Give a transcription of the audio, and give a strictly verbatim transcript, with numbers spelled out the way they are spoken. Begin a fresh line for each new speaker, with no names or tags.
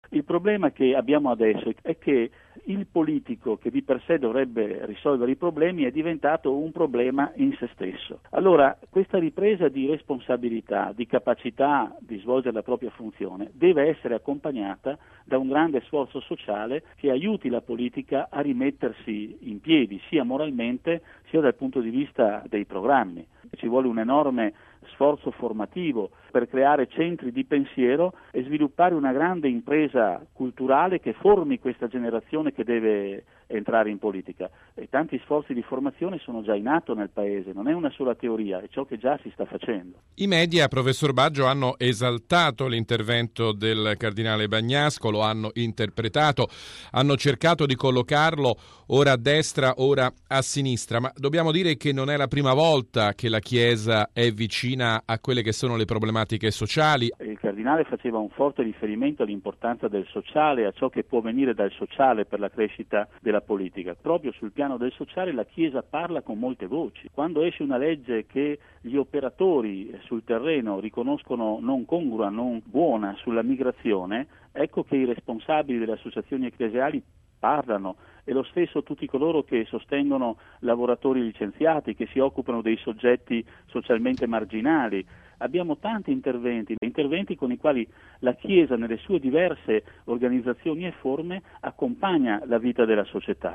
Il problema che abbiamo adesso è che il politico, che di per sé dovrebbe risolvere i problemi, è diventato un problema in se stesso. Allora, questa ripresa di responsabilità, di capacità di svolgere la propria funzione, deve essere accompagnata da un grande sforzo sociale che aiuti la politica a rimettersi in piedi, sia moralmente sia dal punto di vista dei programmi. Ci vuole un enorme sforzo formativo per creare centri di pensiero e sviluppare una grande impresa culturale che formi questa generazione che deve entrare in politica. E tanti sforzi di formazione sono già in atto nel Paese, non è una sola teoria, è ciò che già si sta facendo.
I media, professor Baggio, hanno esaltato l'intervento del cardinale Bagnasco, lo hanno interpretato, hanno cercato di collocarlo ora a destra, ora a sinistra, ma dobbiamo dire che non è la prima volta che la Chiesa è vicina a quelle che sono le problematiche sociali.
Il cardinale faceva un forte riferimento all'importanza del sociale, a ciò che può venire dal sociale per la crescita della politica. Proprio sul piano del sociale la Chiesa parla con molte voci. Quando esce una legge che gli operatori sul terreno riconoscono non congrua, non buona sulla migrazione, ecco che i responsabili delle associazioni ecclesiali parlano, e lo stesso tutti coloro che sostengono lavoratori licenziati, che si occupano dei soggetti socialmente marginali. Abbiamo tanti interventi, interventi con i quali la Chiesa nelle sue diverse organizzazioni e forme accompagna la vita della società.